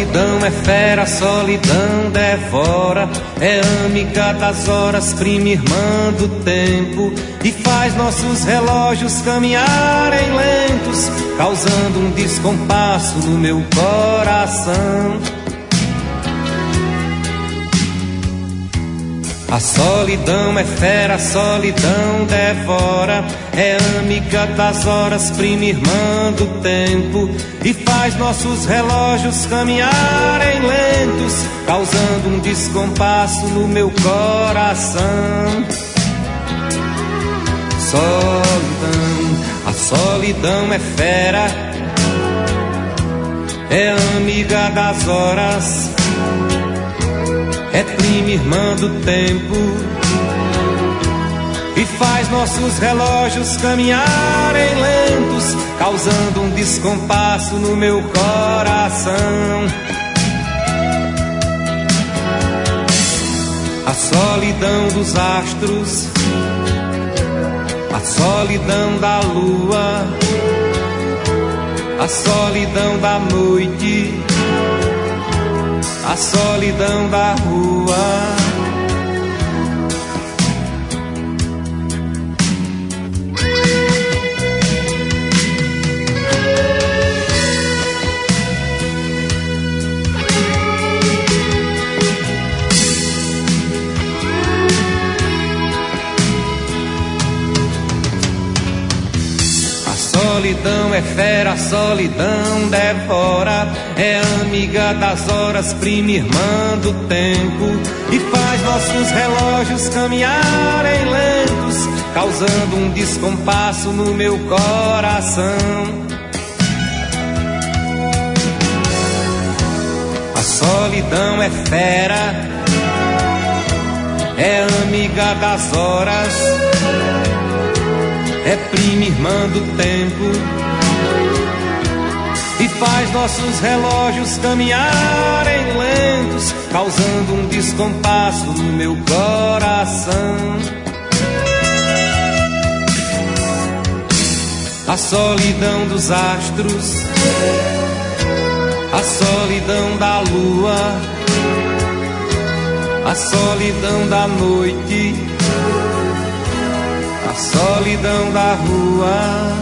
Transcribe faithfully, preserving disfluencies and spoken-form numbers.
solidão é fera, a solidão devora. É amiga das horas, prima irmã do tempo, e faz nossos relógios caminharem lentos, causando um descompasso no meu coração. A solidão é fera, a solidão devora. É amiga das horas, prima irmã do tempo, e faz nossos relógios caminharem lentos, causando um descompasso no meu coração. Solidão, a solidão é fera, é amiga das horas, é prima irmã do tempo, e faz nossos relógios caminharem lentos, causando um descompasso no meu coração. A solidão dos astros, a solidão da lua, a solidão da noite, a solidão da rua. A solidão é fera, a solidão devora. É amiga das horas, prima irmã do tempo, e faz nossos relógios caminharem lentos, causando um descompasso no meu coração. A solidão é fera, é amiga das horas, é prima irmã do tempo, e faz nossos relógios caminharem lentos, causando um descompasso no meu coração. A solidão dos astros, a solidão da lua, a solidão da noite, a solidão da rua.